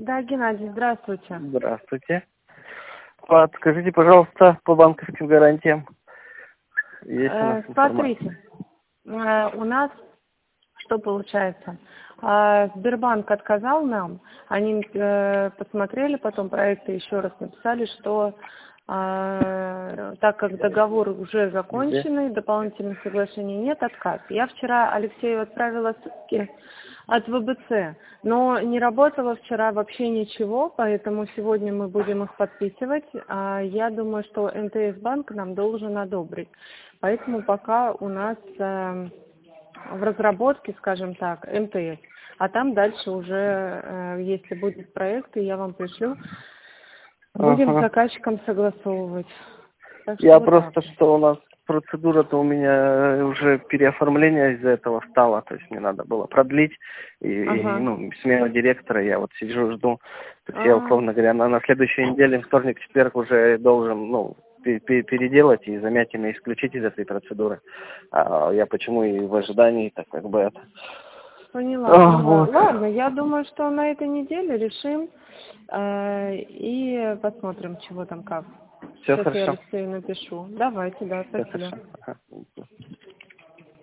Да, Геннадий, здравствуйте. Здравствуйте. Подскажите, пожалуйста, по банковским гарантиям. Есть у нас информация? Смотрите, у нас что получается? Сбербанк отказал нам, они посмотрели потом проекты, еще раз написали, что так как договор уже законченный, дополнительных соглашений нет, отказ. Я вчера Алексею отправила ссылки от ВБЦ, но не работало вчера вообще ничего, поэтому сегодня мы будем их подписывать. Я думаю, что МТС банк нам должен одобрить. Поэтому пока у нас в разработке, скажем так, МТС. А там дальше уже, если будет проект, я вам пришлю, будем с заказчиком согласовывать. Я просто, что у нас процедура-то у меня уже переоформление из-за этого стала, то есть мне надо было продлить, и смену директора, я вот сижу, жду. То есть я, условно говоря, на следующей неделе, вторник, четверг уже должен, переделать и замятины исключить из этой процедуры. Я почему и в ожидании, так как бы это... Поняла. Вот. Ладно, я думаю, что на этой неделе решим и посмотрим, чего там как. Все Сейчас я хорошо. Алексею напишу. Давайте, да, спасибо. Все хорошо.